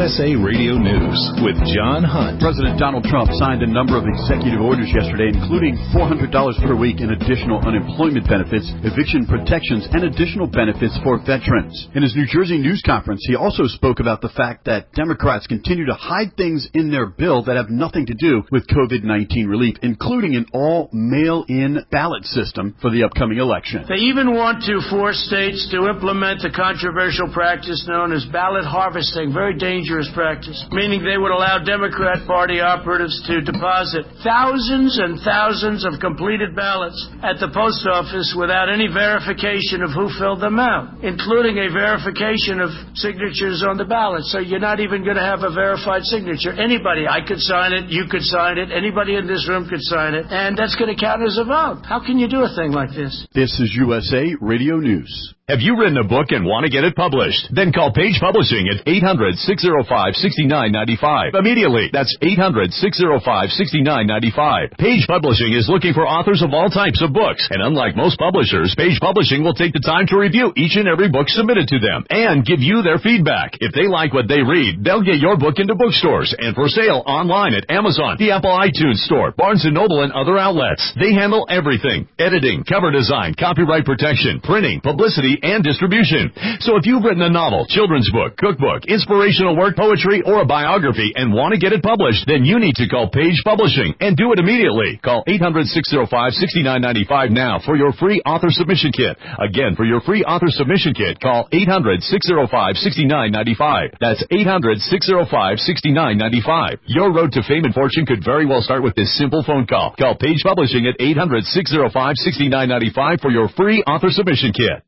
USA Radio News with John Hunt. President Donald Trump signed a number of executive orders yesterday, including $400 per week in additional unemployment benefits, eviction protections, and additional benefits for veterans. In his New Jersey news conference, he also spoke about the fact that Democrats continue to hide things in their bill that have nothing to do with COVID-19 relief, including an all-mail-in ballot system for the upcoming election. They even want to force states to implement a controversial practice known as ballot harvesting, very dangerous practice, meaning they would allow Democrat Party operatives to deposit thousands and thousands of completed ballots at the post office without any verification of who filled them out, including a verification of signatures on the ballot. So you're not even going to have a verified signature. Anybody, I could sign it, you could sign it, anybody in this room could sign it, and that's going to count as a vote. How can you do a thing like this? This is USA Radio News. Have you written a book and want to get it published? Then call Page Publishing at 800-605-6995. Immediately. That's 800-605-6995. Page Publishing is looking for authors of all types of books. And unlike most publishers, Page Publishing will take the time to review each and every book submitted to them and give you their feedback. If they like what they read, they'll get your book into bookstores and for sale online at Amazon, the Apple iTunes Store, Barnes & Noble, and other outlets. They handle everything: editing, cover design, copyright protection, printing, publicity, and distribution. So if you've written a novel, children's book, cookbook, inspirational work, poetry, or a biography and want to get it published, then you need to call Page Publishing and do it immediately. Call 800-605-6995 now for your free author submission kit. Again, for your free author submission kit, call 800-605-6995. That's 800-605-6995. Your road to fame and fortune could very well start with this simple phone call. Call Page Publishing at 800-605-6995 for your free author submission kit.